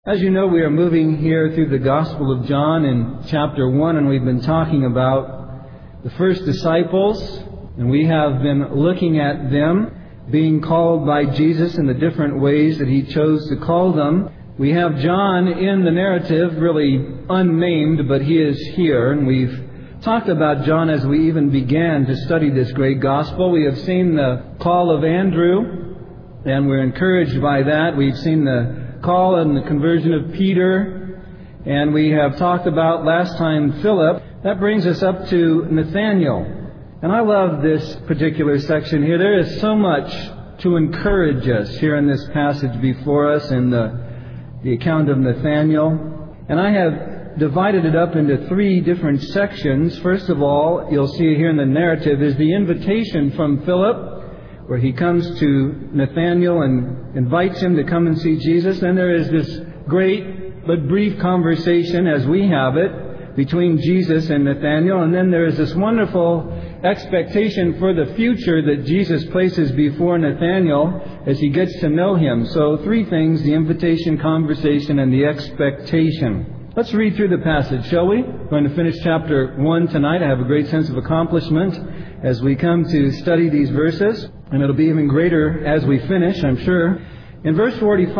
As you know, we are moving here through the Gospel of John in chapter 1, and we've been talking about the first disciples, and we have been looking at them being called by Jesus in the different ways that He chose to call them. We have John in the narrative, really unnamed, but he is here, and we've talked about John as we even began to study this great Gospel. We have seen the call of Andrew, and we're encouraged by that. We've seen the call and the conversion of Peter, and we have talked about last time Philip. That brings us up to Nathanael. And I love this particular section here. There is so much to encourage us here in this passage before us in the account of Nathanael. And I have divided it up into three different sections. First of all, you'll see here in the narrative is the invitation from Philip, where he comes to Nathanael and invites him to come and see Jesus. Then there is this great but brief conversation, as we have it, between Jesus and Nathanael. And then there is this wonderful expectation for the future that Jesus places before Nathanael as he gets to know him. So three things: the invitation, conversation, and the expectation. Let's read through the passage, shall we? We're going to finish chapter 1 tonight. I have a great sense of accomplishment as we come to study these verses, and it'll be even greater as we finish, I'm sure. In verse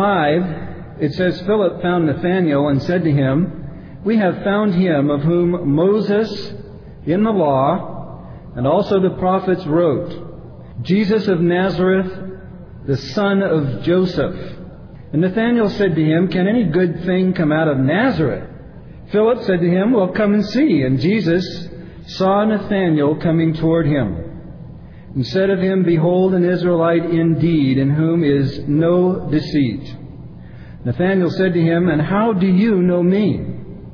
45, it says, Philip found Nathanael and said to him, "We have found him of whom Moses in the law and also the prophets wrote, Jesus of Nazareth, the son of Joseph." And Nathanael said to him, "Can any good thing come out of Nazareth?" Philip said to him, "Well, come and see." And Jesus saw Nathanael coming toward him, and said of him, "Behold, an Israelite indeed, in whom is no deceit." Nathanael said to him, "And how do you know me?"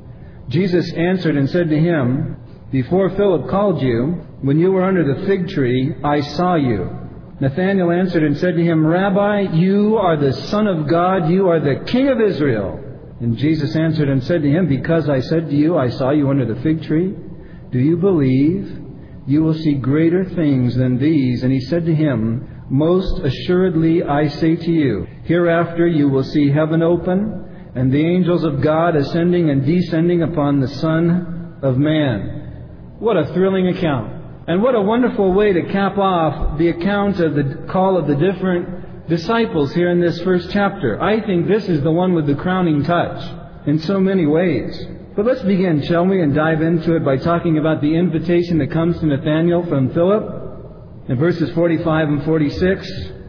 Jesus answered and said to him, "Before Philip called you, when you were under the fig tree, I saw you." Nathanael answered and said to him, "Rabbi, you are the Son of God, you are the King of Israel." And Jesus answered and said to him, "Because I said to you, I saw you under the fig tree, do you believe? You will see greater things than these." And he said to him, "Most assuredly I say to you, hereafter you will see heaven open, and the angels of God ascending and descending upon the Son of Man." What a thrilling account. And what a wonderful way to cap off the account of the call of the different disciples here in this first chapter. I think this is the one with the crowning touch in so many ways. But let's begin, shall we, and dive into it by talking about the invitation that comes to Nathanael from Philip in verses 45 and 46.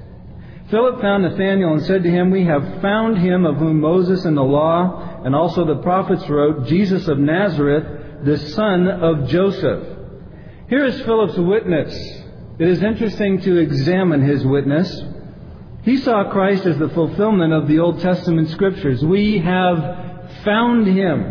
Philip found Nathanael and said to him, "We have found him of whom Moses in the law and also the prophets wrote, Jesus of Nazareth, the son of Joseph." Here is Philip's witness. It is interesting to examine his witness. He saw Christ as the fulfillment of the Old Testament Scriptures. We have found him.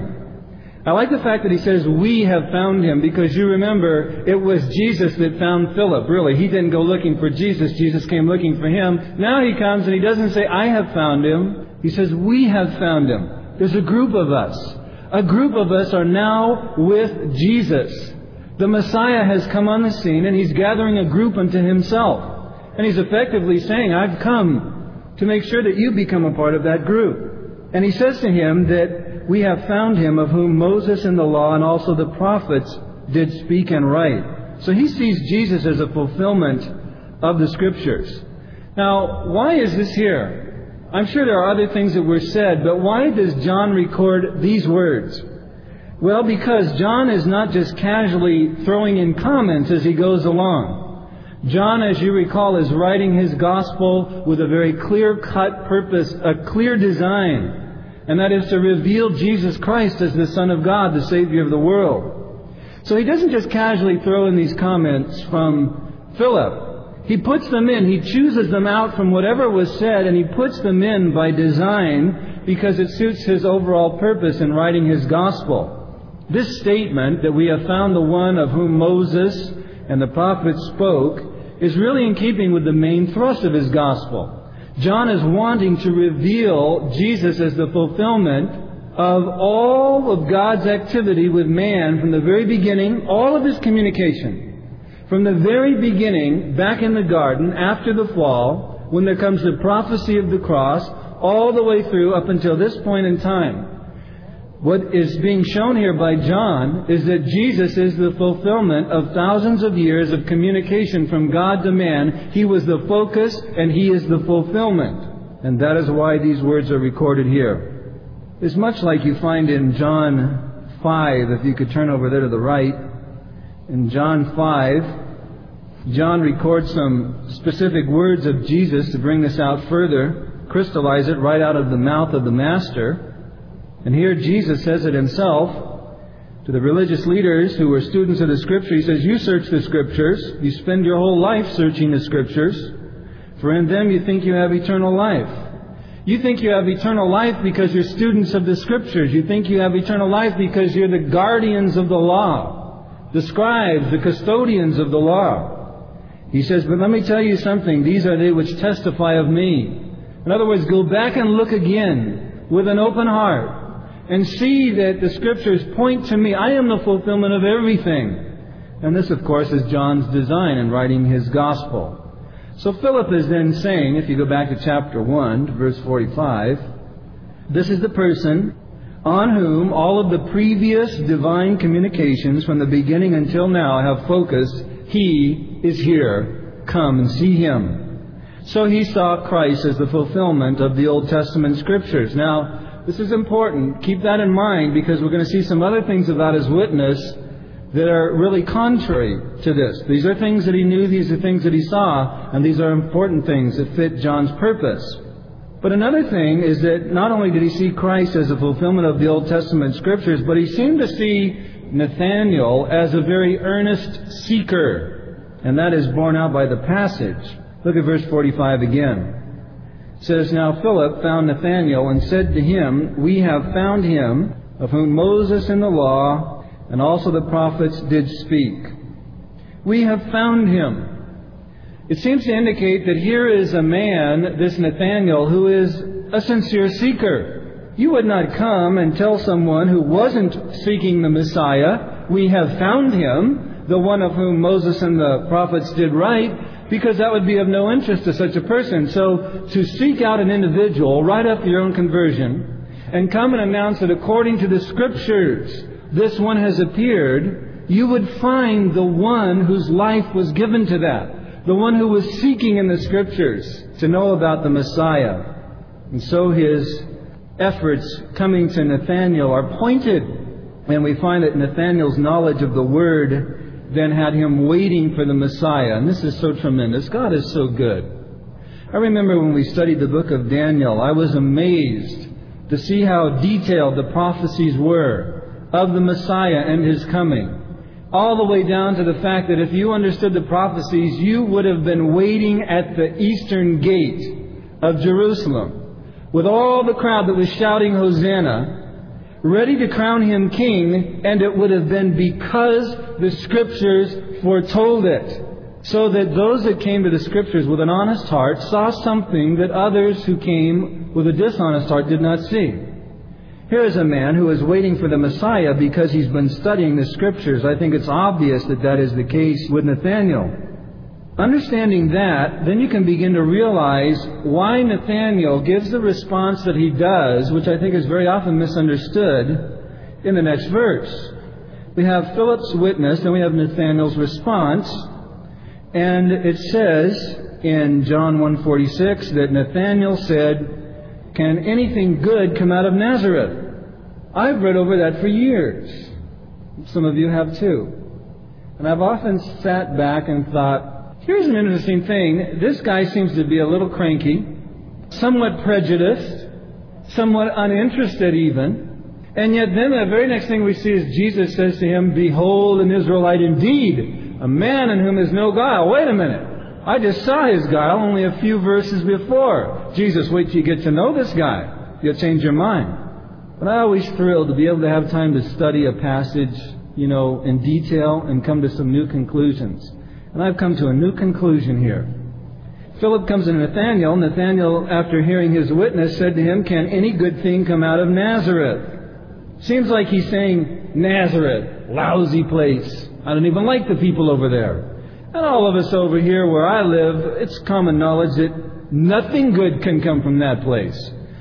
I like the fact that he says, "We have found him," because you remember, it was Jesus that found Philip, really. He didn't go looking for Jesus. Jesus came looking for him. Now he comes and he doesn't say, "I have found him." He says, "We have found him." There's a group of us. A group of us are now with Jesus. The Messiah has come on the scene, and He's gathering a group unto Himself. And He's effectively saying, "I've come to make sure that you become a part of that group." And He says to him that we have found him of whom Moses in the law and also the prophets did speak and write. So he sees Jesus as a fulfillment of the Scriptures. Now, why is this here? I'm sure there are other things that were said, but why does John record these words? Well, because John is not just casually throwing in comments as he goes along. John, as you recall, is writing his gospel with a very clear-cut purpose, a clear design, and that is to reveal Jesus Christ as the Son of God, the Savior of the world. So he doesn't just casually throw in these comments from Philip. He puts them in. He chooses them out from whatever was said, and he puts them in by design because it suits his overall purpose in writing his gospel. This statement that we have found the one of whom Moses and the prophets spoke is really in keeping with the main thrust of his gospel. John is wanting to reveal Jesus as the fulfillment of all of God's activity with man from the very beginning, all of His communication. From the very beginning, back in the garden, after the fall, when there comes the prophecy of the cross, all the way through up until this point in time. What is being shown here by John is that Jesus is the fulfillment of thousands of years of communication from God to man. He was the focus and He is the fulfillment. And that is why these words are recorded here. It's much like you find in John 5, if you could turn over there to the right. In John 5, John records some specific words of Jesus to bring this out further, crystallize it right out of the mouth of the Master. And here Jesus says it Himself to the religious leaders who were students of the Scripture. He says, you search the Scriptures. You spend your whole life searching the Scriptures. For in them you think you have eternal life. You think you have eternal life because you're students of the Scriptures. You think you have eternal life because you're the guardians of the law, the scribes, the custodians of the law. He says, but let me tell you something. These are they which testify of me. In other words, go back and look again with an open heart. And see that the Scriptures point to me. I am the fulfillment of everything. And this, of course, is John's design in writing his Gospel. So Philip is then saying, if you go back to chapter 1, verse 45, this is the person on whom all of the previous divine communications from the beginning until now have focused. He is here. Come and see Him. So he saw Christ as the fulfillment of the Old Testament Scriptures. Now, this is important. Keep that in mind because we're going to see some other things about His witness that are really contrary to this. These are things that He knew, these are things that He saw, and these are important things that fit John's purpose. But another thing is that not only did he see Christ as a fulfillment of the Old Testament Scriptures, but he seemed to see Nathanael as a very earnest seeker. And that is borne out by the passage. Look at verse 45 again. It says, now Philip found Nathanael and said to him, we have found him, of whom Moses in the law and also the prophets did speak. We have found him. It seems to indicate that here is a man, this Nathanael, who is a sincere seeker. You would not come and tell someone who wasn't seeking the Messiah, we have found him, the one of whom Moses and the prophets did write, because that would be of no interest to such a person. So to seek out an individual right after your own conversion and come and announce that according to the Scriptures this one has appeared, you would find the one whose life was given to that, the one who was seeking in the Scriptures to know about the Messiah. And so his efforts coming to Nathanael are pointed, and we find that Nathanael's knowledge of the Word then had him waiting for the Messiah. And this is so tremendous. God is so good. I remember when we studied the book of Daniel, I was amazed to see how detailed the prophecies were of the Messiah and His coming. All the way down to the fact that if you understood the prophecies, you would have been waiting at the eastern gate of Jerusalem with all the crowd that was shouting Hosanna, ready to crown Him king, and it would have been because the Scriptures foretold it. So that those that came to the Scriptures with an honest heart saw something that others who came with a dishonest heart did not see. Here is a man who is waiting for the Messiah because he's been studying the Scriptures. I think it's obvious that that is the case with Nathanael. Understanding that, then you can begin to realize why Nathanael gives the response that he does, which I think is very often misunderstood, in the next verse. We have Philip's witness, and we have Nathanael's response. And it says in John 1:46 that Nathanael said, can anything good come out of Nazareth? I've read over that for years. Some of you have too. And I've often sat back and thought, here's an interesting thing. This guy seems to be a little cranky, somewhat prejudiced, somewhat uninterested even. And yet then the very next thing we see is Jesus says to him, behold, an Israelite indeed, a man in whom is no guile. Wait a minute. I just saw his guile only a few verses before. Jesus, wait till you get to know this guy. You'll change your mind. But I always thrilled to be able to have time to study a passage, in detail and come to some new conclusions. And I've come to a new conclusion here. Philip comes to Nathanael. Nathanael, after hearing his witness, said to him, can any good thing come out of Nazareth? Seems like he's saying, Nazareth, lousy place. I don't even like the people over there. And all of us over here where I live, it's common knowledge that nothing good can come from that place.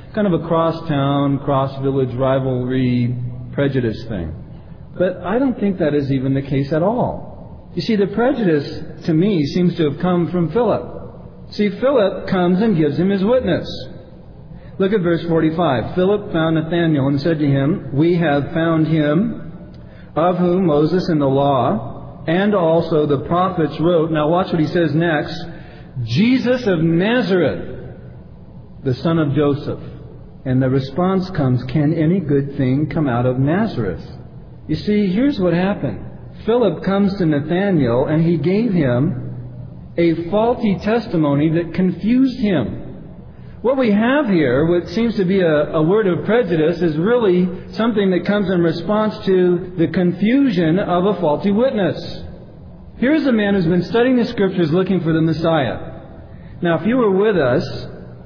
kind of a cross-town, cross-village rivalry prejudice thing. But I don't think that is even the case at all. You see, the prejudice, to me, seems to have come from Philip. See, Philip comes and gives him his witness. Look at verse 45. Philip found Nathanael and said to him, "We have found him, of whom Moses in the law and also the prophets wrote." Now watch what he says next. "Jesus of Nazareth, the son of Joseph." And the response comes, "Can any good thing come out of Nazareth?" You see, here's what happened. Philip comes to Nathanael and he gave him a faulty testimony that confused him. What we have here, what seems to be a word of prejudice, is really something that comes in response to the confusion of a faulty witness. Here's a man who's been studying the Scriptures looking for the Messiah. Now, if you were with us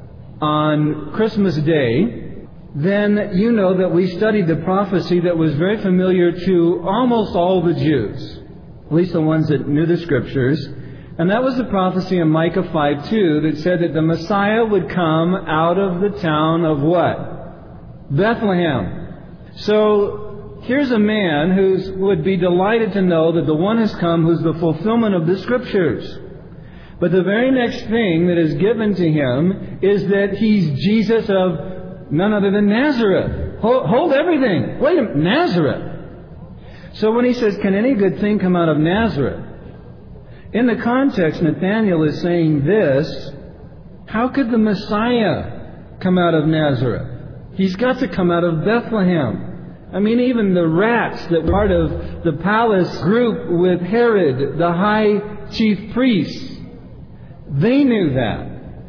on Christmas Day, then you know that we studied the prophecy that was very familiar to almost all the Jews, at least the ones that knew the Scriptures. And that was the prophecy in Micah 5:2 that said that the Messiah would come out of the town of what? Bethlehem. So here's a man who would be delighted to know that the one has come who's the fulfillment of the Scriptures. But the very next thing that is given to him is that he's Jesus of none other than Nazareth. Hold everything. Wait a minute, Nazareth. So when he says, "Can any good thing come out of Nazareth?" in the context, Nathanael is saying this: how could the Messiah come out of Nazareth? He's got to come out of Bethlehem. I mean, even the rats that were part of the palace group with Herod, the high chief priest, they knew that.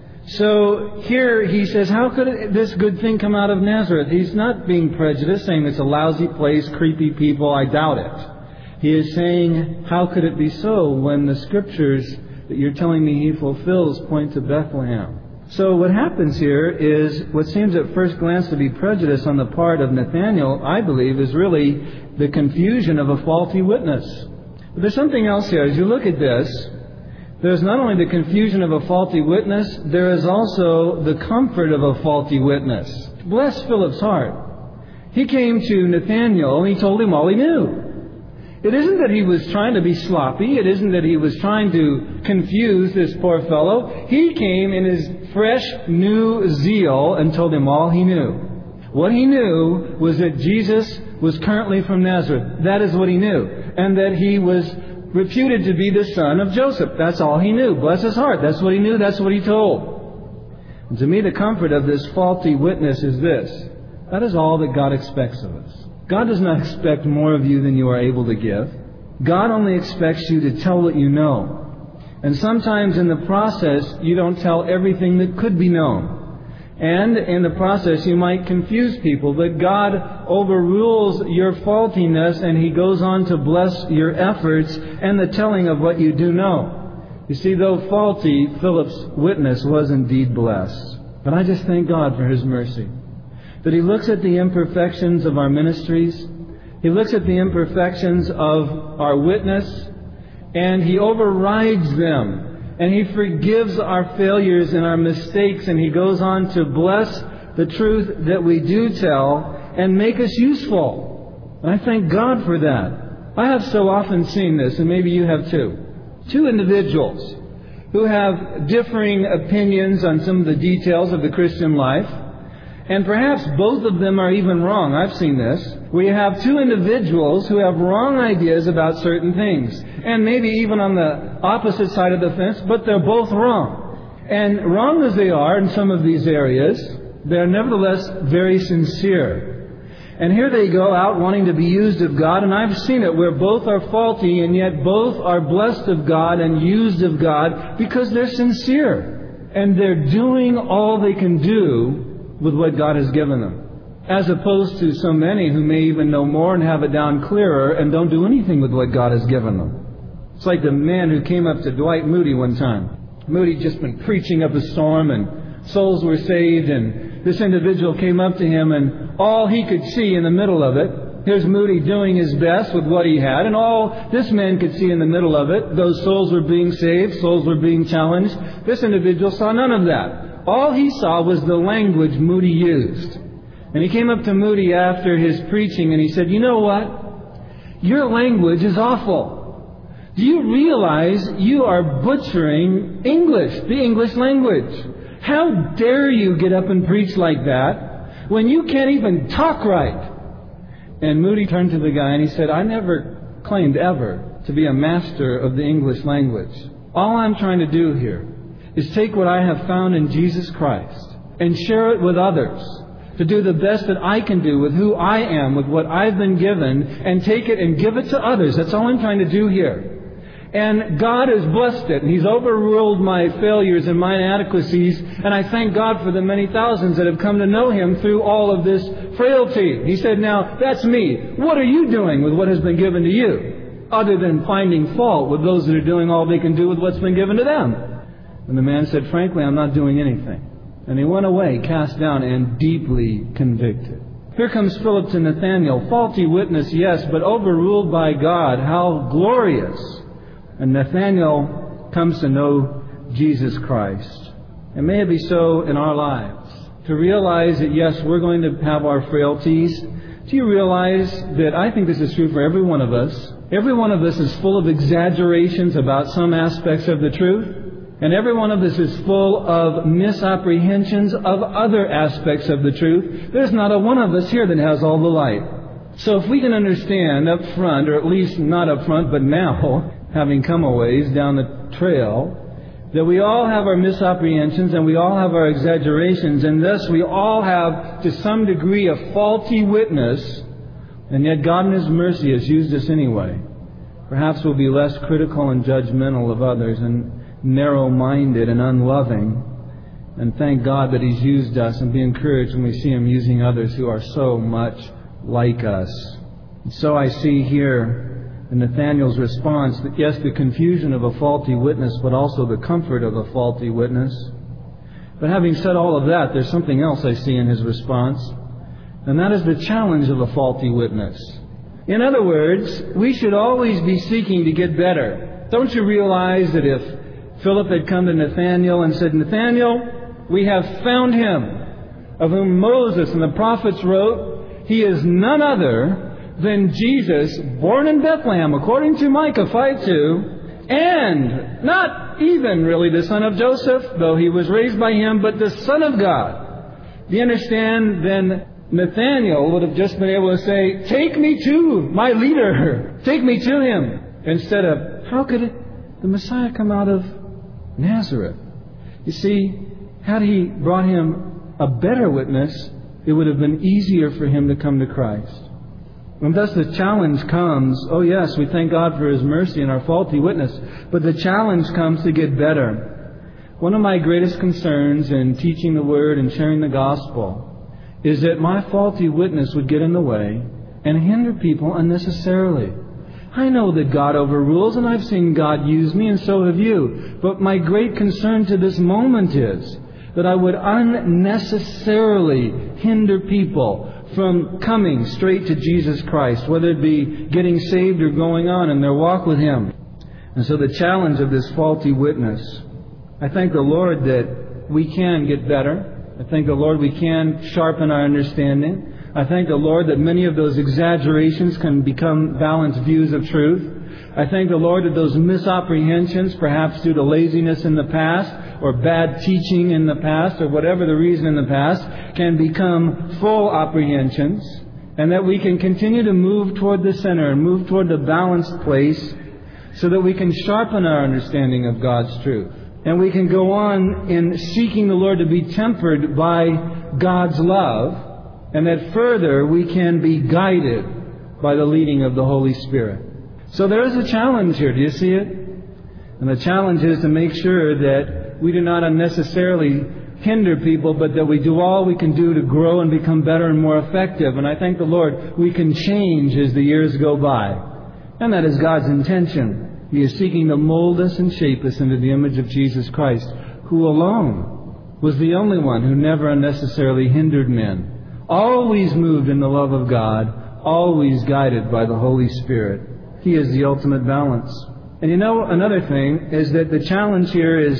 So here he says, how could this good thing come out of Nazareth? He's not being prejudiced, saying it's a lousy place, creepy people. I doubt it. He is saying, how could it be so when the Scriptures that you're telling me he fulfills point to Bethlehem? So what happens here is what seems at first glance to be prejudice on the part of Nathanael, I believe, is really the confusion of a faulty witness. But there's something else here. As you look at this, there's not only the confusion of a faulty witness, there is also the comfort of a faulty witness. Bless Philip's heart. He came to Nathanael and he told him all he knew. It isn't that he was trying to be sloppy. It isn't that he was trying to confuse this poor fellow. He came in his fresh, new zeal and told him all he knew. What he knew was that Jesus was currently from Nazareth. That is what he knew. And that he was reputed to be the son of Joseph. That's all he knew. Bless his heart. That's what he knew. That's what he told. And to me, the comfort of this faulty witness is this: that is all that God expects of us. God does not expect more of you than you are able to give. God only expects you to tell what you know. And sometimes in the process, you don't tell everything that could be known. And in the process, you might confuse people. But God overrules your faultiness, and He goes on to bless your efforts and the telling of what you do know. You see, though faulty, Philip's witness was indeed blessed. But I just thank God for His mercy, that He looks at the imperfections of our ministries. He looks at the imperfections of our witness, and He overrides them. And He forgives our failures and our mistakes, and He goes on to bless the truth that we do tell and make us useful. And I thank God for that. I have so often seen this, and maybe you have too. Two individuals who have differing opinions on some of the details of the Christian life. And perhaps both of them are even wrong. I've seen this. We have two individuals who have wrong ideas about certain things. And maybe even on the opposite side of the fence, but they're both wrong. And wrong as they are in some of these areas, they're nevertheless very sincere. And here they go out wanting to be used of God. And I've seen it where both are faulty and yet both are blessed of God and used of God because they're sincere. And they're doing all they can do with what God has given them, as opposed to so many who may even know more and have it down clearer and don't do anything with what God has given them. It's like the man who came up to Dwight Moody one time. Moody just been preaching up a storm and souls were saved, and this individual came up to him, and all he could see in the middle of it, here's Moody doing his best with what he had, and all this man could see in the middle of it, those souls were being saved, souls were being challenged. This individual saw none of that. All he saw was the language Moody used. And he came up to Moody after his preaching and he said, "You know what? Your language is awful. Do you realize you are butchering English, the English language? How dare you get up and preach like that when you can't even talk right?" And Moody turned to the guy and he said, "I never claimed ever to be a master of the English language. All I'm trying to do here is take what I have found in Jesus Christ and share it with others, to do the best that I can do with who I am, with what I've been given, and take it and give it to others. That's all I'm trying to do here. And God has blessed it, and He's overruled my failures and my inadequacies, and I thank God for the many thousands that have come to know Him through all of this frailty." He said, "Now, that's me. What are you doing with what has been given to you, other than finding fault with those that are doing all they can do with what's been given to them?" And the man said, "Frankly, I'm not doing anything." And he went away, cast down and deeply convicted. Here comes Philip to Nathanael. Faulty witness, yes, but overruled by God. How glorious! And Nathanael comes to know Jesus Christ. And may it be so in our lives, to realize that, yes, we're going to have our frailties. Do you realize that I think this is true for every one of us? Every one of us is full of exaggerations about some aspects of the truth. And every one of us is full of misapprehensions of other aspects of the truth. There's not a one of us here that has all the light. So if we can understand up front, or at least not up front, but now, having come a ways down the trail, that we all have our misapprehensions and we all have our exaggerations, and thus we all have, to some degree, a faulty witness, and yet God in His mercy has used us anyway. Perhaps we'll be less critical and judgmental of others and narrow-minded and unloving, and thank God that He's used us, and be encouraged when we see Him using others who are so much like us. And so I see here in Nathanael's response that, yes, the confusion of a faulty witness, but also the comfort of a faulty witness. But having said all of that, there's something else I see in his response, and that is the challenge of a faulty witness. In other words, we should always be seeking to get better. Don't you realize that if Philip had come to Nathanael and said, "Nathanael, we have found Him, of whom Moses and the prophets wrote. He is none other than Jesus, born in Bethlehem, according to Micah 5:2, and not even really the son of Joseph, though he was raised by him, but the Son of God." Do you understand? Then Nathanael would have just been able to say, "Take me to my leader. Take me to Him." Instead of, "How could the Messiah come out of Nazareth?" You see, had he brought him a better witness, it would have been easier for him to come to Christ. And thus the challenge comes, oh yes, we thank God for His mercy and our faulty witness, but the challenge comes to get better. One of my greatest concerns in teaching the Word and sharing the Gospel is that my faulty witness would get in the way and hinder people unnecessarily. I know that God overrules, and I've seen God use me, and so have you. But my great concern to this moment is that I would unnecessarily hinder people from coming straight to Jesus Christ, whether it be getting saved or going on in their walk with Him. And so the challenge of this faulty witness, I thank the Lord that we can get better. I thank the Lord we can sharpen our understanding. I thank the Lord that many of those exaggerations can become balanced views of truth. I thank the Lord that those misapprehensions, perhaps due to laziness in the past, or bad teaching in the past, or whatever the reason in the past, can become full apprehensions, and that we can continue to move toward the center and move toward the balanced place so that we can sharpen our understanding of God's truth. And we can go on in seeking the Lord to be tempered by God's love, and that further we can be guided by the leading of the Holy Spirit. So there is a challenge here. Do you see it? And the challenge is to make sure that we do not unnecessarily hinder people, but that we do all we can do to grow and become better and more effective. And I thank the Lord we can change as the years go by. And that is God's intention. He is seeking to mold us and shape us into the image of Jesus Christ, who alone was the only one who never unnecessarily hindered men. Always moved in the love of God, always guided by the Holy Spirit. He is the ultimate balance. And you know, another thing is that the challenge here is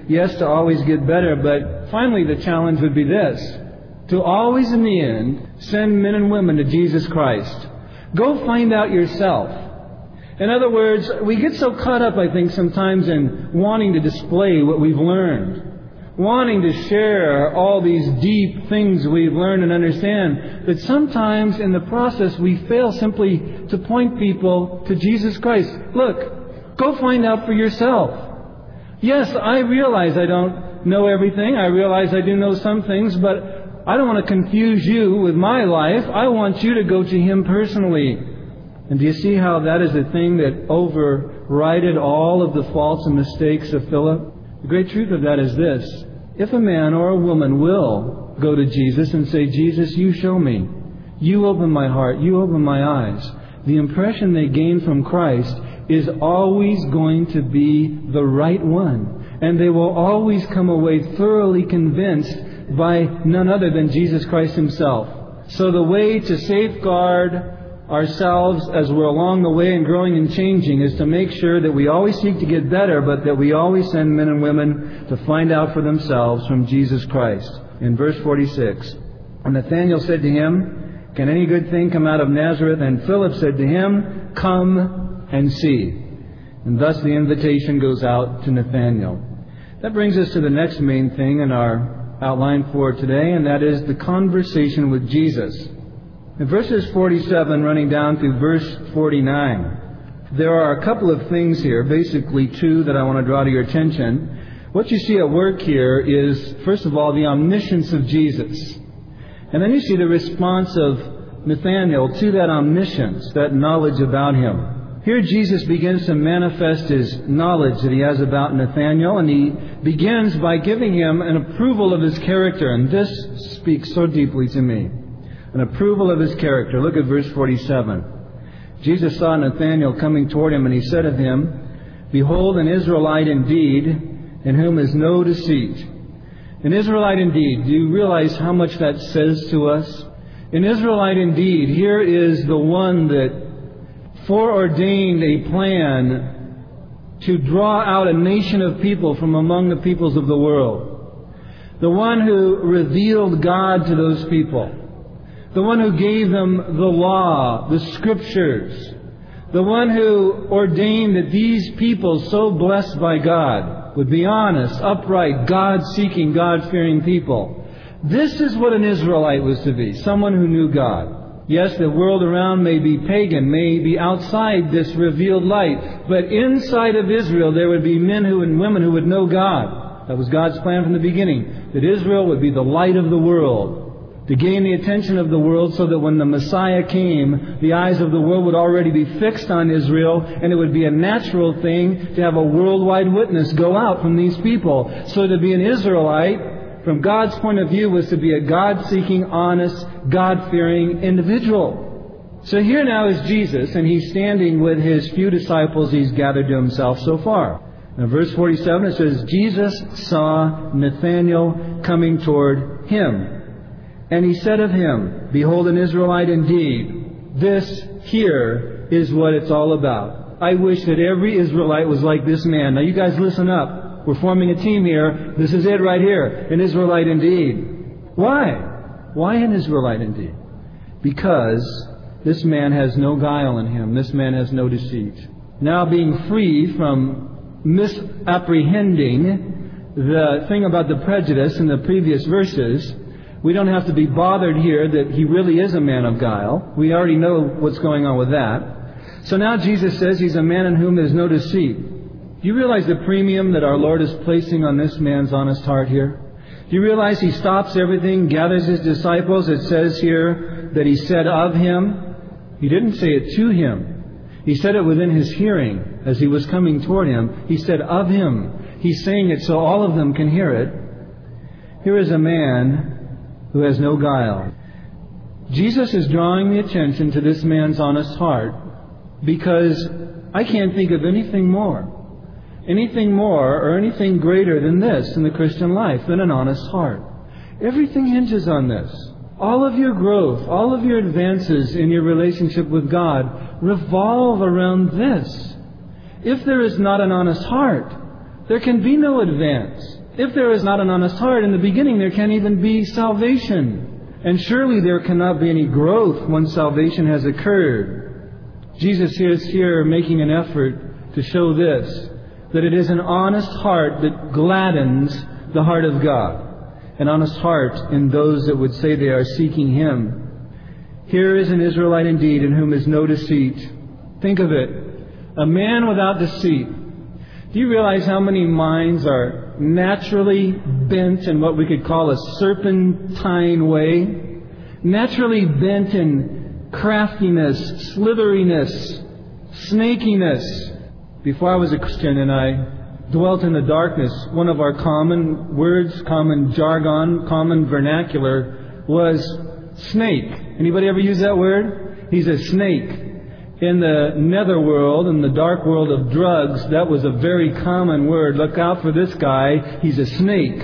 yes, to always get better, but finally the challenge would be this: to always in the end send men and women to Jesus Christ. Go find out yourself. In other words, we get so caught up, I think, sometimes in wanting to display what we've learned, wanting to share all these deep things we've learned and understand, that sometimes in the process we fail simply to point people to Jesus Christ. Look, go find out for yourself. Yes, I realize I don't know everything. I realize I do know some things, but I don't want to confuse you with my life. I want you to go to Him personally. And do you see how that is the thing that overrided all of the faults and mistakes of Philip? The great truth of that is this: if a man or a woman will go to Jesus and say, Jesus, you show me, you open my heart, you open my eyes, the impression they gain from Christ is always going to be the right one. And they will always come away thoroughly convinced by none other than Jesus Christ Himself. So the way to safeguard ourselves as we're along the way and growing and changing is to make sure that we always seek to get better, but that we always send men and women to find out for themselves from Jesus Christ. In verse 46, and Nathanael said to Him, can any good thing come out of Nazareth? And Philip said to him, come and see. And thus the invitation goes out to Nathanael. That brings us to the next main thing in our outline for today, and that is the conversation with Jesus. In verses 47 running down through verse 49, there are a couple of things here, basically two, that I want to draw to your attention. What you see at work here is, first of all, the omniscience of Jesus. And then you see the response of Nathanael to that omniscience, that knowledge about Him. Here Jesus begins to manifest His knowledge that He has about Nathanael, and He begins by giving him an approval of his character. And this speaks so deeply to me. An approval of his character. Look at verse 47. Jesus saw Nathanael coming toward him, and He said of him, behold, an Israelite indeed, in whom is no deceit. An Israelite indeed. Do you realize how much that says to us? An Israelite indeed. Here is the one that foreordained a plan to draw out a nation of people from among the peoples of the world. The one who revealed God to those people. The one who gave them the law, the Scriptures. The one who ordained that these people, so blessed by God, would be honest, upright, God-seeking, God-fearing people. This is what an Israelite was to be. Someone who knew God. Yes, the world around may be pagan, may be outside this revealed light. But inside of Israel there would be men and women who would know God. That was God's plan from the beginning. That Israel would be the light of the world. To gain the attention of the world so that when the Messiah came, the eyes of the world would already be fixed on Israel, and it would be a natural thing to have a worldwide witness go out from these people. So to be an Israelite, from God's point of view, was to be a God-seeking, honest, God-fearing individual. So here now is Jesus, and He's standing with His few disciples He's gathered to Himself so far. Now verse 47, it says, Jesus saw Nathanael coming toward Him. And He said of him, behold, an Israelite indeed. This here is what it's all about. I wish that every Israelite was like this man. Now you guys listen up. We're forming a team here. This is it right here. An Israelite indeed. Why? Why an Israelite indeed? Because this man has no guile in him. This man has no deceit. Now being free from misapprehending the thing about the prejudice in the previous verses, we don't have to be bothered here that he really is a man of guile. We already know what's going on with that. So now Jesus says He's a man in whom there's no deceit. Do you realize the premium that our Lord is placing on this man's honest heart here? Do you realize He stops everything, gathers His disciples? It says here that He said of him. He didn't say it to him. He said it within his hearing as He was coming toward him. He said of him. He's saying it so all of them can hear it. Here is a man who has no guile. Jesus is drawing the attention to this man's honest heart because I can't think of anything more or anything greater than this in the Christian life, than an honest heart. Everything hinges on this. All of your growth, all of your advances in your relationship with God revolve around this. If there is not an honest heart, there can be no advance. If there is not an honest heart, in the beginning there can't even be salvation. And surely there cannot be any growth once salvation has occurred. Jesus is here making an effort to show this, that it is an honest heart that gladdens the heart of God. An honest heart in those that would say they are seeking Him. Here is an Israelite indeed in whom is no deceit. Think of it. A man without deceit. Do you realize how many minds are naturally bent in what we could call a serpentine way? Naturally bent in craftiness, slitheriness, snakiness. Before I was a Christian and I dwelt in the darkness, one of our common words, common jargon, common vernacular was snake. Anybody ever use that word? He's a snake. In the netherworld, in the dark world of drugs, that was a very common word. Look out for this guy, he's a snake.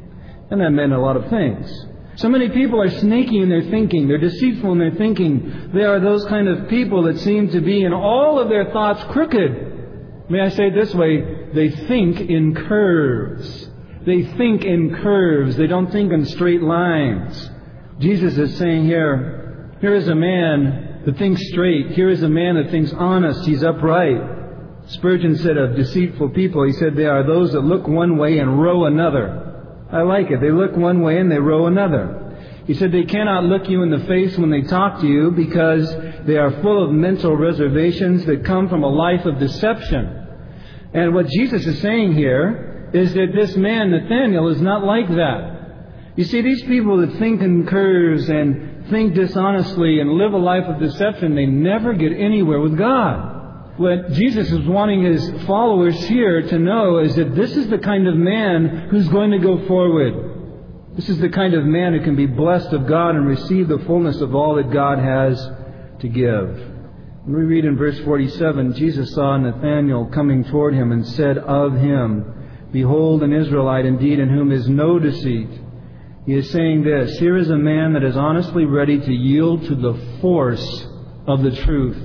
And that meant a lot of things. So many people are snaky in their thinking. They're deceitful in their thinking. They are those kind of people that seem to be in all of their thoughts crooked. May I say it this way? They think in curves. They think in curves. They don't think in straight lines. Jesus is saying here is a man that thinks straight. Here is a man that thinks honest. He's upright. Spurgeon said of deceitful people, he said they are those that look one way and row another. I like it. They look one way and they row another. He said they cannot look you in the face when they talk to you because they are full of mental reservations that come from a life of deception. And what Jesus is saying here is that this man, Nathanael, is not like that. You see, these people that think in curves and think dishonestly and live a life of deception, they never get anywhere with God. What Jesus is wanting His followers here to know is that this is the kind of man who's going to go forward. This is the kind of man who can be blessed of God and receive the fullness of all that God has to give. When we read in verse 47, Jesus saw Nathanael coming toward Him and said of him, "Behold, an Israelite indeed in whom is no deceit." He is saying this, here is a man that is honestly ready to yield to the force of the truth,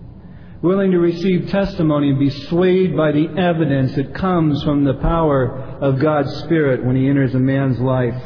willing to receive testimony and be swayed by the evidence that comes from the power of God's Spirit when He enters a man's life.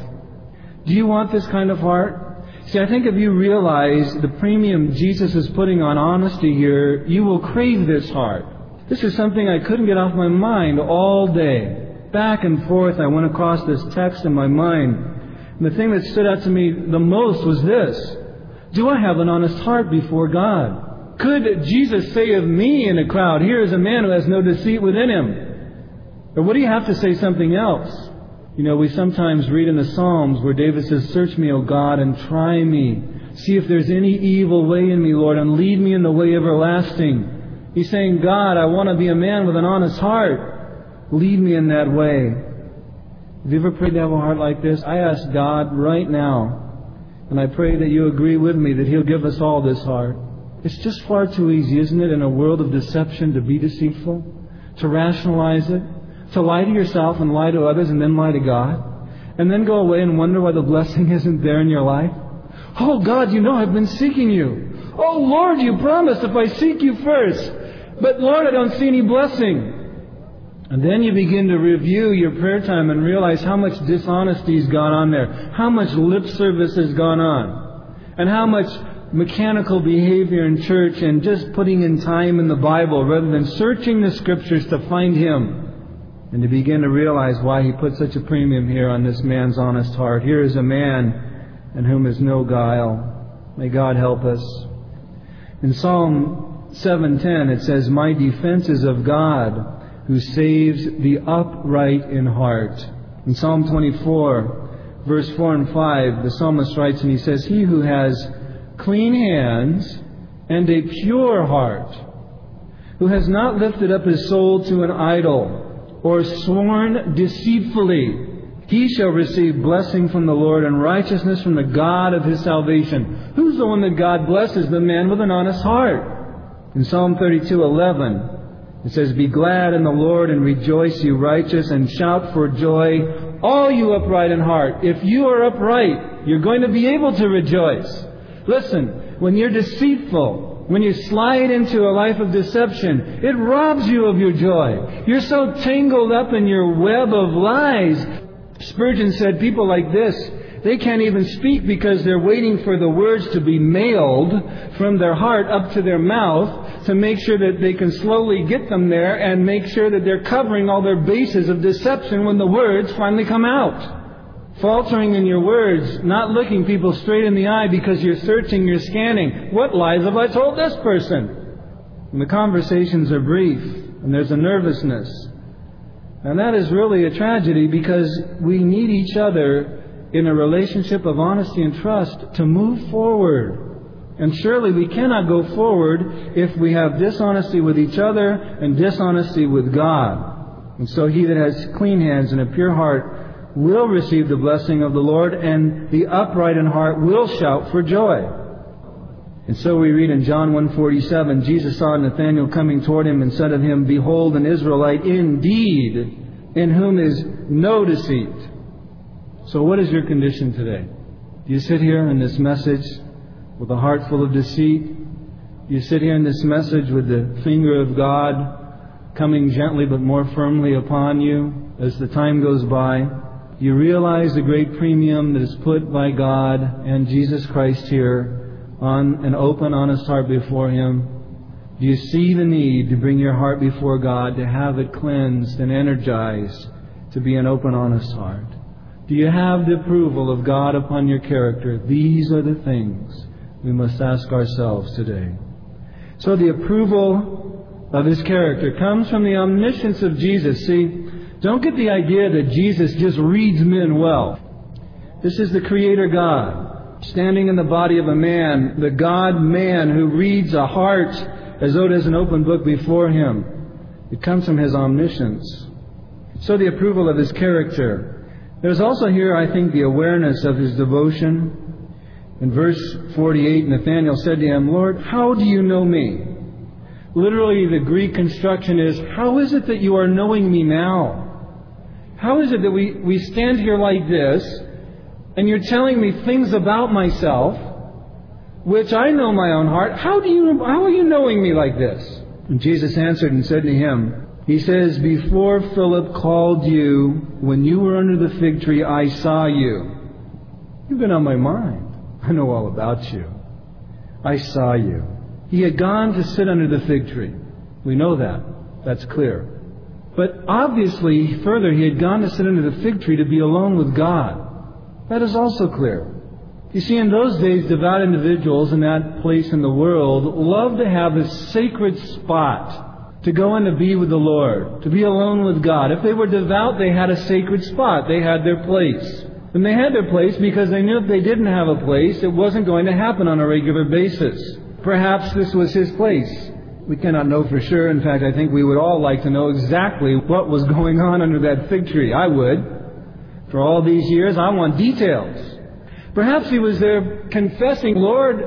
Do you want this kind of heart? See, I think if you realize the premium Jesus is putting on honesty here, you will crave this heart. This is something I couldn't get off my mind all day. Back and forth, I went across this text in my mind. And the thing that stood out to me the most was this. Do I have an honest heart before God? Could Jesus say of me in a crowd, here is a man who has no deceit within him? Or would He have to say something else? You know, we sometimes read in the Psalms where David says, "Search me, O God, and try me. See if there's any evil way in me, Lord, and lead me in the way everlasting." He's saying, God, I want to be a man with an honest heart. Lead me in that way. Have you ever prayed to have a heart like this? I ask God right now, and I pray that you agree with me that He'll give us all this heart. It's just far too easy, isn't it, in a world of deception to be deceitful, to rationalize it, to lie to yourself and lie to others and then lie to God, and then go away and wonder why the blessing isn't there in your life. Oh God, you know I've been seeking You. Oh Lord, You promised if I seek You first. But Lord, I don't see any blessing. And then you begin to review your prayer time and realize how much dishonesty has gone on there, how much lip service has gone on, and how much mechanical behavior in church and just putting in time in the Bible rather than searching the Scriptures to find Him. And to begin to realize why He put such a premium here on this man's honest heart. Here is a man in whom is no guile. May God help us. In Psalm 7:10 it says, "My defense is of God, who saves the upright in heart." In Psalm 24, verse 4 and 5, the psalmist writes and he says, "He who has clean hands and a pure heart, who has not lifted up his soul to an idol, or sworn deceitfully, he shall receive blessing from the Lord and righteousness from the God of his salvation." Who's the one that God blesses? The man with an honest heart. In Psalm 32:11, it says, "Be glad in the Lord and rejoice, you righteous, and shout for joy, all you upright in heart." If you are upright, you're going to be able to rejoice. Listen, when you're deceitful, When you slide into a life of deception, it robs you of your joy. You're so tangled up in your web of lies. Spurgeon said people like this, they can't even speak because they're waiting for the words to be mailed from their heart up to their mouth to make sure that they can slowly get them there and make sure that they're covering all their bases of deception when the words finally come out. Faltering in your words, not looking people straight in the eye because you're searching, you're scanning. What lies have I told this person? And the conversations are brief and there's a nervousness. And that is really a tragedy because we need each other in a relationship of honesty and trust to move forward. And surely we cannot go forward if we have dishonesty with each other and dishonesty with God. And so he that has clean hands and a pure heart will receive the blessing of the Lord, and the upright in heart will shout for joy. And so we read in John 1:47, Jesus saw Nathanael coming toward him and said of him, Behold, an Israelite indeed, in whom is no deceit. So what is your condition today? Do you sit here in this message with a heart full of deceit? Do you sit here in this message with the finger of God coming gently but more firmly upon you as the time goes by? You realize the great premium that is put by God and Jesus Christ here on an open, honest heart before Him? Do you see the need to bring your heart before God, to have it cleansed and energized, to be an open, honest heart? Do you have the approval of God upon your character? These are the things we must ask ourselves today. So the approval of His character comes from the omniscience of Jesus. See, don't get the idea that Jesus just reads men well. This is the Creator God, standing in the body of a man, the God-man who reads a heart as though it is an open book before Him. It comes from His omniscience. So the approval of His character. There's also here, I think, the awareness of His devotion. In verse 48, Nathanael said to Him, Lord, how do you know me? Literally, the Greek construction is, how is it that you are knowing me now? How is it that we stand here like this, and you're telling me things about myself, which I know my own heart? How are you knowing me like this? And Jesus answered and said to him, He says, before Philip called you, when you were under the fig tree, I saw you. You've been on my mind. I know all about you. I saw you. He had gone to sit under the fig tree. We know that. That's clear. But obviously, further, he had gone to sit under the fig tree to be alone with God. That is also clear. You see, in those days, devout individuals in that place in the world loved to have a sacred spot to go in to be with the Lord, to be alone with God. If they were devout, they had a sacred spot. They had their place. And they had their place because they knew if they didn't have a place, it wasn't going to happen on a regular basis. Perhaps this was his place. We cannot know for sure. In fact, I think we would all like to know exactly what was going on under that fig tree. I would. For all these years, I want details. Perhaps he was there confessing, Lord,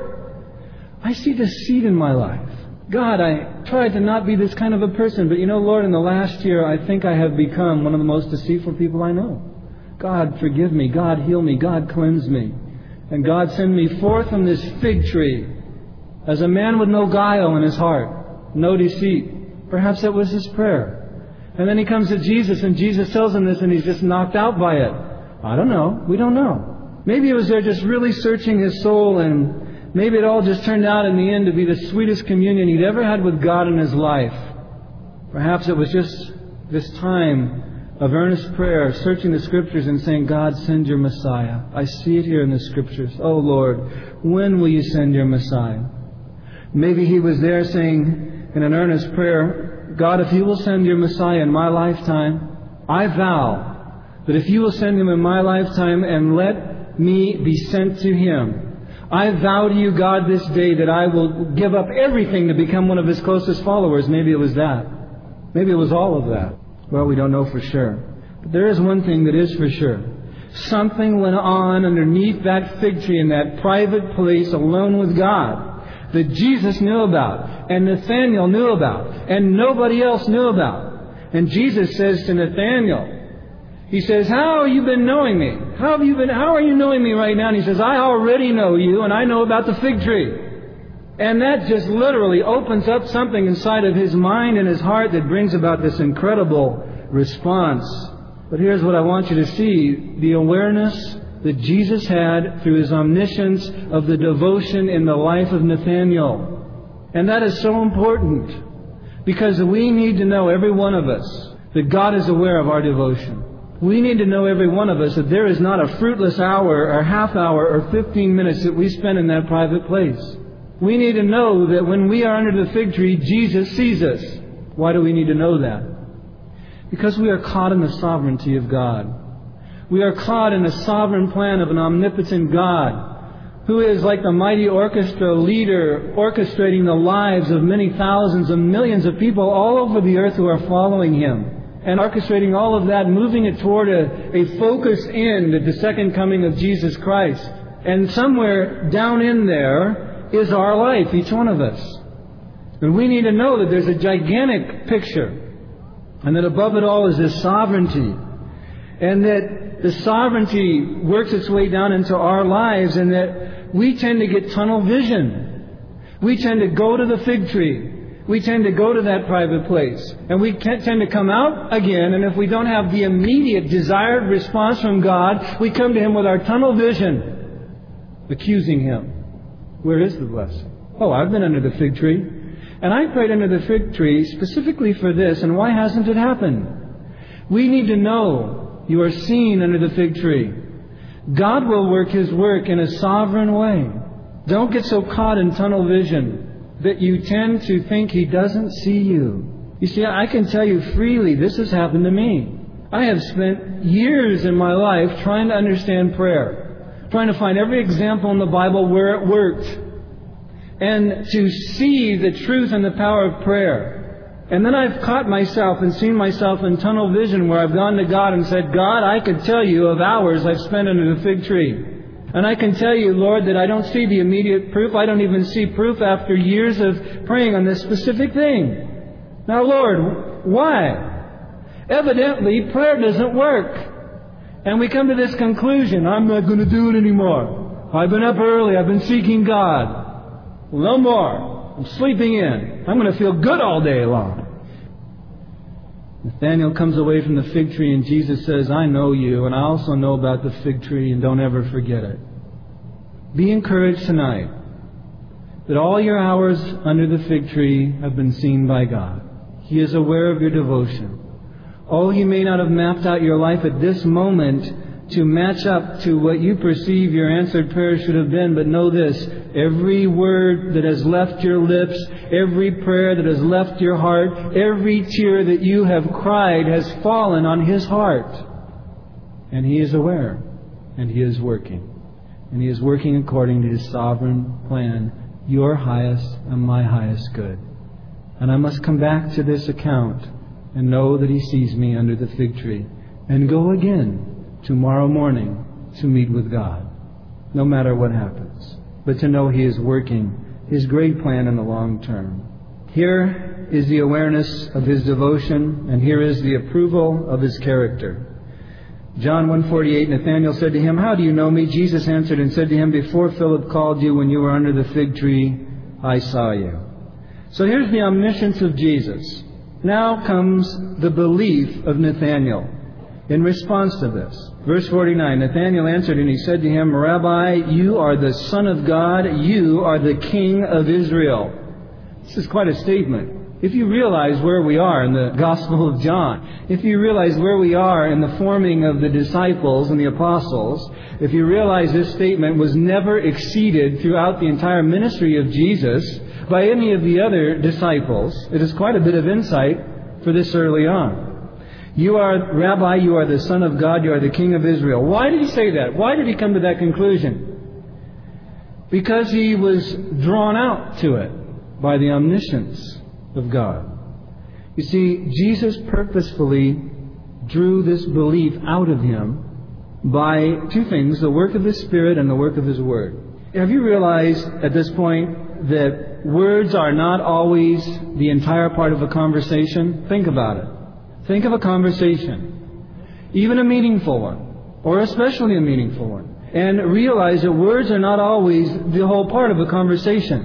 I see deceit in my life. God, I tried to not be this kind of a person, but Lord, in the last year, I think I have become one of the most deceitful people I know. God, forgive me. God, heal me. God, cleanse me. And God, send me forth from this fig tree as a man with no guile in his heart. No deceit. Perhaps that was his prayer. And then he comes to Jesus, and Jesus tells him this, and he's just knocked out by it. I don't know. We don't know. Maybe he was there just really searching his soul, and maybe it all just turned out in the end to be the sweetest communion he'd ever had with God in his life. Perhaps it was just this time of earnest prayer, searching the Scriptures and saying, God, send your Messiah. I see it here in the Scriptures. Oh, Lord, when will you send your Messiah? Maybe he was there saying, in an earnest prayer, God, if you will send your Messiah in my lifetime, I vow that if you will send him in my lifetime and let me be sent to him, I vow to you, God, this day that I will give up everything to become one of his closest followers. Maybe it was that. Maybe it was all of that. Well, we don't know for sure. But there is one thing that is for sure. Something went on underneath that fig tree in that private place alone with God that Jesus knew about, and Nathanael knew about, and nobody else knew about. And Jesus says to Nathanael, He says, how have you been knowing me? How are you knowing me right now? And he says, I already know you, and I know about the fig tree. And that just literally opens up something inside of his mind and his heart that brings about this incredible response. But here's what I want you to see. The awareness that Jesus had through His omniscience of the devotion in the life of Nathanael. And that is so important, because we need to know, every one of us, that God is aware of our devotion. We need to know, every one of us, that there is not a fruitless hour or half hour or 15 minutes that we spend in that private place. We need to know that when we are under the fig tree, Jesus sees us. Why do we need to know that? Because we are caught in the sovereignty of God. We are caught in the sovereign plan of an omnipotent God who is like the mighty orchestra leader orchestrating the lives of many thousands and millions of people all over the earth who are following Him. And orchestrating all of that, moving it toward a focused end at the second coming of Jesus Christ. And somewhere down in there is our life, each one of us. And we need to know that there's a gigantic picture. And that above it all is this sovereignty. And that the sovereignty works its way down into our lives, and that we tend to get tunnel vision. We tend to go to the fig tree. We tend to go to that private place. And we tend to come out again, and if we don't have the immediate desired response from God, we come to Him with our tunnel vision, accusing Him. Where is the blessing? Oh, I've been under the fig tree. And I prayed under the fig tree specifically for this, and why hasn't it happened? We need to know you are seen under the fig tree. God will work His work in a sovereign way. Don't get so caught in tunnel vision that you tend to think He doesn't see you. You see, I can tell you freely, this has happened to me. I have spent years in my life trying to understand prayer, trying to find every example in the Bible where it worked, and to see the truth and the power of prayer. And then I've caught myself and seen myself in tunnel vision where I've gone to God and said, God, I could tell you of hours I've spent under the fig tree. And I can tell you, Lord, that I don't see the immediate proof. I don't even see proof after years of praying on this specific thing. Now, Lord, why? Evidently, prayer doesn't work. And we come to this conclusion, I'm not going to do it anymore. I've been up early. I've been seeking God. Well, no more. I'm sleeping in. I'm going to feel good all day long. Nathanael comes away from the fig tree and Jesus says, I know you, and I also know about the fig tree, and don't ever forget it. Be encouraged tonight that all your hours under the fig tree have been seen by God. He is aware of your devotion. Oh, you may not have mapped out your life at this moment to match up to what you perceive your answered prayer should have been, but know this, every word that has left your lips, every prayer that has left your heart, every tear that you have cried has fallen on His heart. And He is aware, and He is working. And He is working according to His sovereign plan, your highest and my highest good. And I must come back to this account and know that He sees me under the fig tree, and go again tomorrow morning to meet with God, no matter what happens, but to know He is working His great plan in the long term. Here is the awareness of His devotion, and here is the approval of His character. John 1:48, Nathanael said to Him, How do you know me? Jesus answered and said to him, Before Philip called you, when you were under the fig tree, I saw you. So here's the omniscience of Jesus. Now comes the belief of Nathanael in response to this. Verse 49, Nathanael answered and he said to him, Rabbi, you are the Son of God, you are the King of Israel. This is quite a statement. If you realize where we are in the Gospel of John, if you realize where we are in the forming of the disciples and the apostles, if you realize this statement was never exceeded throughout the entire ministry of Jesus by any of the other disciples, it is quite a bit of insight for this early on. You are, Rabbi, you are the Son of God, you are the King of Israel. Why did he say that? Why did he come to that conclusion? Because he was drawn out to it by the omniscience of God. You see, Jesus purposefully drew this belief out of him by two things, the work of His Spirit and the work of His Word. Have you realized at this point that words are not always the entire part of a conversation? Think about it. Think of a conversation, even a meaningful one, or especially a meaningful one, and realize that words are not always the whole part of a conversation.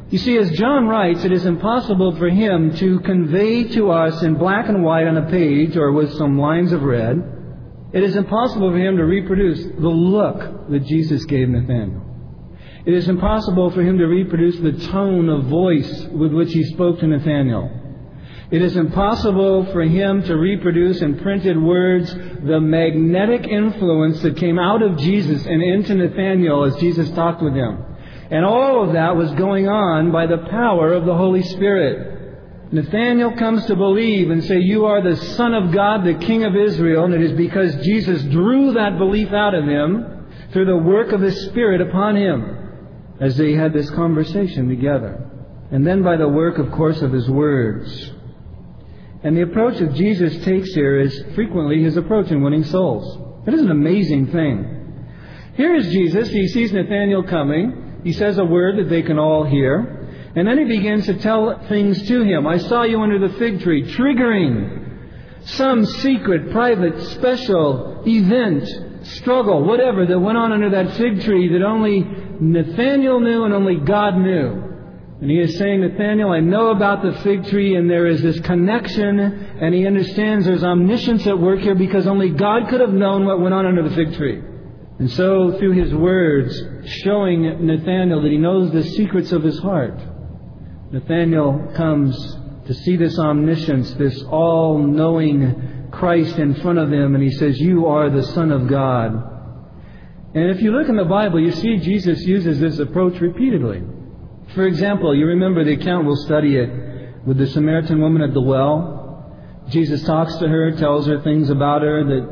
You see, as John writes, it is impossible for him to convey to us in black and white on a page or with some lines of red, it is impossible for him to reproduce the look that Jesus gave Nathanael. It is impossible for him to reproduce the tone of voice with which he spoke to Nathanael. It is impossible for him to reproduce in printed words the magnetic influence that came out of Jesus and into Nathanael as Jesus talked with him. And all of that was going on by the power of the Holy Spirit. Nathanael comes to believe and say, "You are the Son of God, the King of Israel," and it is because Jesus drew that belief out of him through the work of His Spirit upon him as they had this conversation together. And then by the work, of course, of His words. And the approach that Jesus takes here is frequently His approach in winning souls. It is an amazing thing. Here is Jesus. He sees Nathanael coming. He says a word that they can all hear. And then He begins to tell things to him. "I saw you under the fig tree," triggering some secret, private, special event, struggle, whatever that went on under that fig tree that only Nathanael knew and only God knew. And He is saying, "Nathanael, I know about the fig tree, and there is this connection," and he understands there's omniscience at work here because only God could have known what went on under the fig tree. And so, through His words, showing Nathanael that He knows the secrets of his heart, Nathanael comes to see this omniscience, this all-knowing Christ in front of him, and he says, "You are the Son of God." And if you look in the Bible, you see Jesus uses this approach repeatedly. For example, you remember the account, we'll study it, with the Samaritan woman at the well. Jesus talks to her, tells her things about her that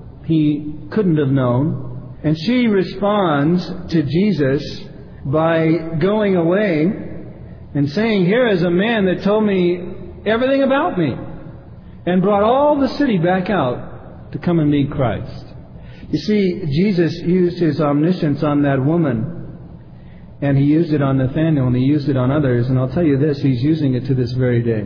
He couldn't have known. And she responds to Jesus by going away and saying, "Here is a man that told me everything about me," and brought all the city back out to come and meet Christ. You see, Jesus used His omniscience on that woman, and He used it on Nathanael, and He used it on others. And I'll tell you this, He's using it to this very day.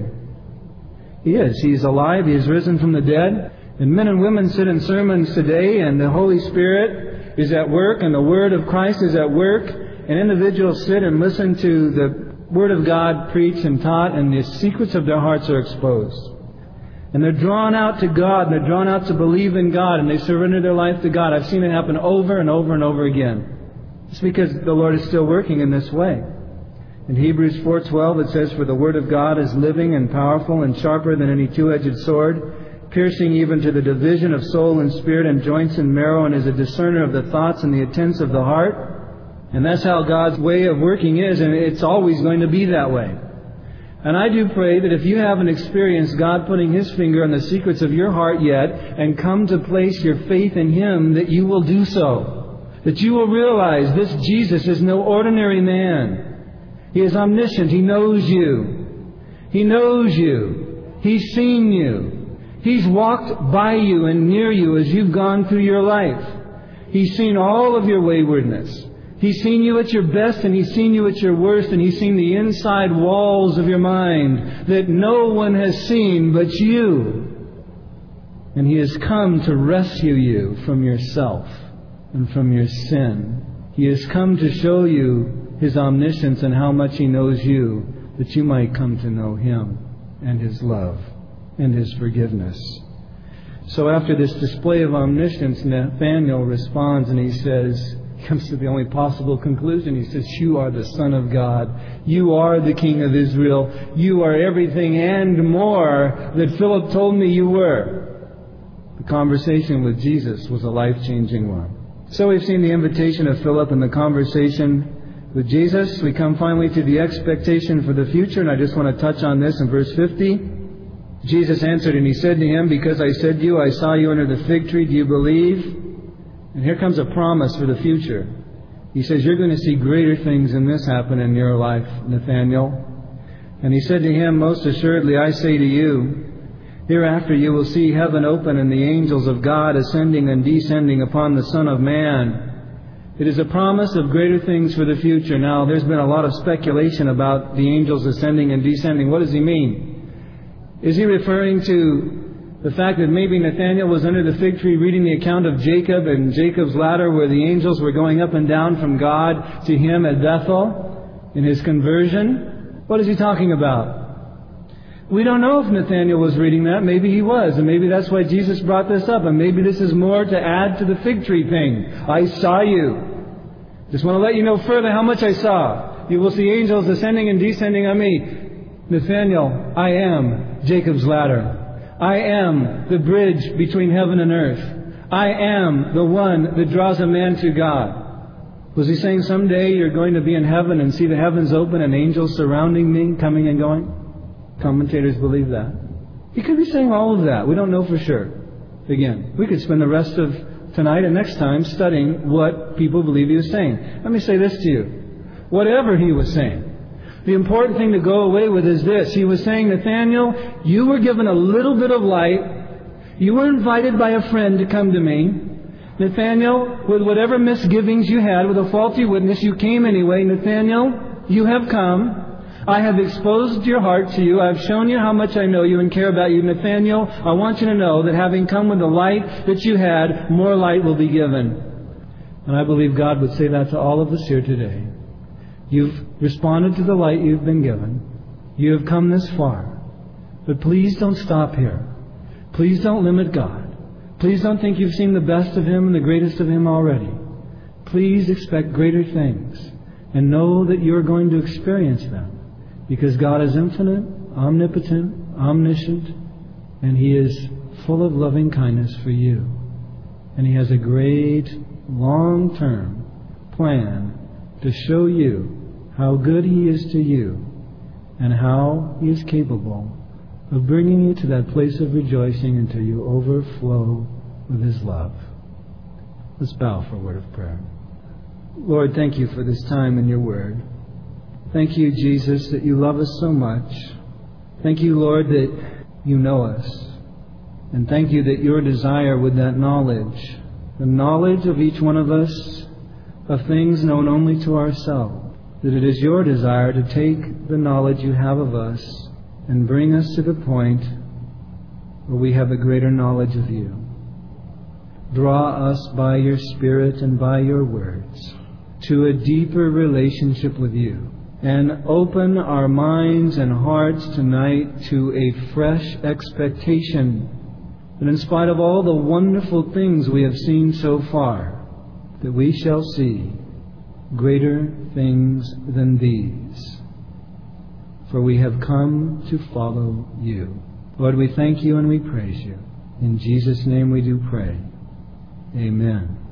He is. He's alive. He has risen from the dead. And men and women sit in sermons today, and the Holy Spirit is at work, and the Word of Christ is at work, and individuals sit and listen to the Word of God preached and taught, and the secrets of their hearts are exposed. And they're drawn out to God, and they're drawn out to believe in God, and they surrender their life to God. I've seen it happen over and over and over again. It's because the Lord is still working in this way. In Hebrews 4:12 it says, "For the Word of God is living and powerful and sharper than any two-edged sword, piercing even to the division of soul and spirit and joints and marrow, and is a discerner of the thoughts and the intents of the heart." And that's how God's way of working is, and it's always going to be that way. And I do pray that if you haven't experienced God putting His finger on the secrets of your heart yet, and come to place your faith in Him, that you will do so. That you will realize this Jesus is no ordinary man. He is omniscient. He knows you. He knows you. He's seen you. He's walked by you and near you as you've gone through your life. He's seen all of your waywardness. He's seen you at your best, and He's seen you at your worst, and He's seen the inside walls of your mind that no one has seen but you. And He has come to rescue you from yourself and from your sin. He has come to show you His omniscience and how much He knows you, that you might come to know Him and His love and His forgiveness. So after this display of omniscience, Nathanael responds and he says, he comes to the only possible conclusion. He says, "You are the Son of God. You are the King of Israel. You are everything and more that Philip told me you were." The conversation with Jesus was a life-changing one. So we've seen the invitation of Philip and the conversation with Jesus. We come finally to the expectation for the future, and I just want to touch on this in verse 50. Jesus answered and He said to him, "Because I said to you, I saw you under the fig tree, do you believe?" And here comes a promise for the future. He says, "You're going to see greater things than this happen in your life, Nathanael." And He said to him, "Most assuredly, I say to you, hereafter you will see heaven open and the angels of God ascending and descending upon the Son of Man." It is a promise of greater things for the future. Now, there's been a lot of speculation about the angels ascending and descending. What does He mean? Is He referring to the fact that maybe Nathanael was under the fig tree reading the account of Jacob and Jacob's ladder, where the angels were going up and down from God to him at Bethel? in his conversion. What is he talking about? We don't know if Nathanael was reading that. Maybe he was, and maybe that's why Jesus brought this up, and maybe this is more to add to the fig tree thing. I saw you. Just want to let you know further how much I saw. You will see angels ascending and descending on me. Nathanael, I am Jacob's ladder. I am the bridge between heaven and earth. I am the one that draws a man to God. Was he saying someday you're going to be in heaven and see the heavens open and angels surrounding me, coming and going? Commentators believe that. He could be saying all of that. We don't know for sure. Again, we could spend the rest of tonight and next time studying what people believe he was saying. Let me say this to you. Whatever he was saying, the important thing to go away with is this. He was saying, Nathanael, you were given a little bit of light. You were invited by a friend to come to me. Nathanael, with whatever misgivings you had, with a faulty witness, you came anyway. Nathanael, you have come. I have exposed your heart to you. I have shown you how much I know you and care about you. Nathanael, I want you to know that having come with the light that you had, more light will be given. And I believe God would say that to all of us here today. You've responded to the light you've been given. You have come this far. But please don't stop here. Please don't limit God. Please don't think you've seen the best of Him and the greatest of Him already. Please expect greater things and know that you're going to experience them. Because God is infinite, omnipotent, omniscient, and He is full of loving kindness for you. And He has a great, long-term plan to show you how good He is to you and how He is capable of bringing you to that place of rejoicing until you overflow with His love. Let's bow for a word of prayer. Lord, thank you for this time in your word. Thank you, Jesus, that you love us so much. Thank you, Lord, that you know us. And thank you that your desire with that knowledge, the knowledge of each one of us, of things known only to ourselves, that it is your desire to take the knowledge you have of us and bring us to the point where we have a greater knowledge of you. Draw us by your Spirit and by your words to a deeper relationship with you. And open our minds and hearts tonight to a fresh expectation that in spite of all the wonderful things we have seen so far, that we shall see greater things than these. For we have come to follow you. Lord, we thank you and we praise you. In Jesus' name we do pray. Amen.